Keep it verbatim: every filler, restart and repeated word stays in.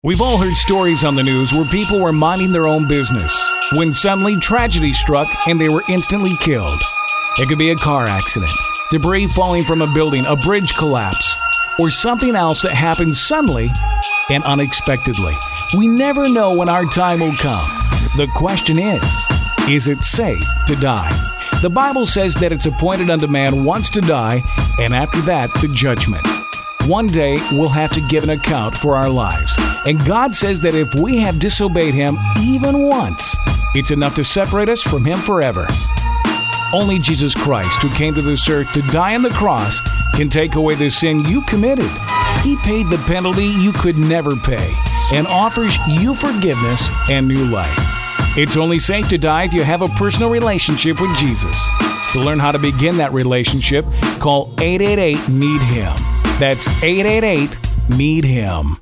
We've all heard stories on the news where people were minding their own business when suddenly tragedy struck and they were instantly killed. It could be a car accident, debris falling from a building, a bridge collapse, or something else that happens suddenly and unexpectedly. We never know when our time will come. The question is, is it safe to die? The Bible says that it's appointed unto man once to die, and after that, the judgment. One day, we'll have to give an account for our lives. And God says that if we have disobeyed Him even once, it's enough to separate us from Him forever. Only Jesus Christ, who came to this earth to die on the cross, can take away the sin you committed. He paid the penalty you could never pay and offers you forgiveness and new life. It's only safe to die if you have a personal relationship with Jesus. To learn how to begin that relationship, call eight eight eight, need him. That's eight eight eight, need him.